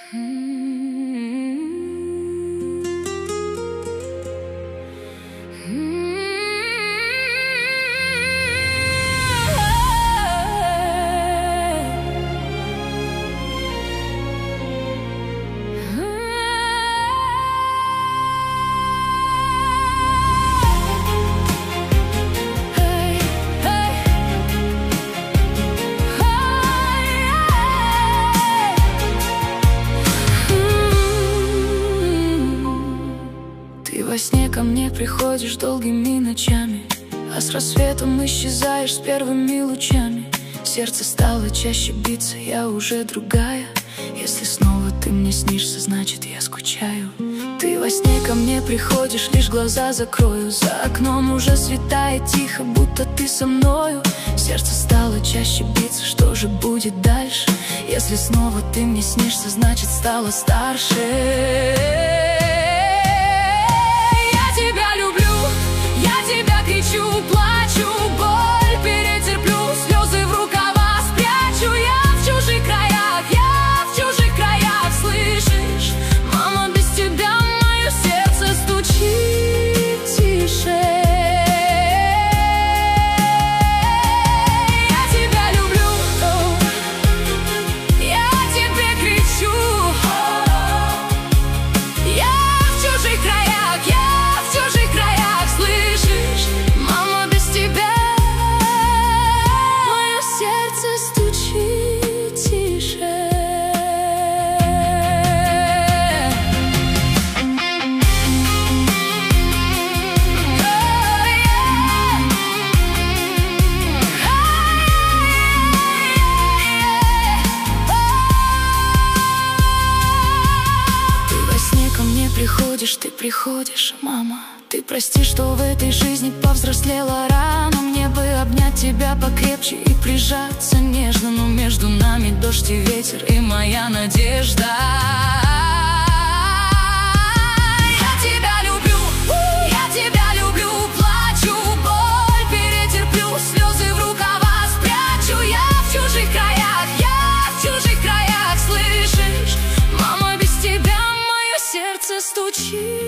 Во сне ко мне приходишь долгими ночами, а с рассветом исчезаешь с первыми лучами. Сердце стало чаще биться, я уже другая. Если снова ты мне снишься, значит я скучаю. Ты во сне ко мне приходишь, лишь глаза закрою. За окном уже светает тихо, будто ты со мною. Сердце стало чаще биться, что же будет дальше? Если снова ты мне снишься, значит стала старше. Плачу, боль перетерплю, слезы в рукава спрячу. Я в чужих краях, слышишь? Мама, без тебя мое сердце стучит тише. Я тебя люблю, я тебе кричу. Я в чужих краях, слышишь? Мое сердце стучит тише. Ты во сне ко мне приходишь, ты приходишь, мама. Ты прости, что в этой жизни повзрослела рано. Мне бы обнять тебя покрепче и прижаться нежно, но между нами дождь и ветер и моя надежда. Я тебя люблю, плачу, боль перетерплю, слезы в рукава спрячу. Я в чужих краях, слышишь? Мама, без тебя мое сердце стучит.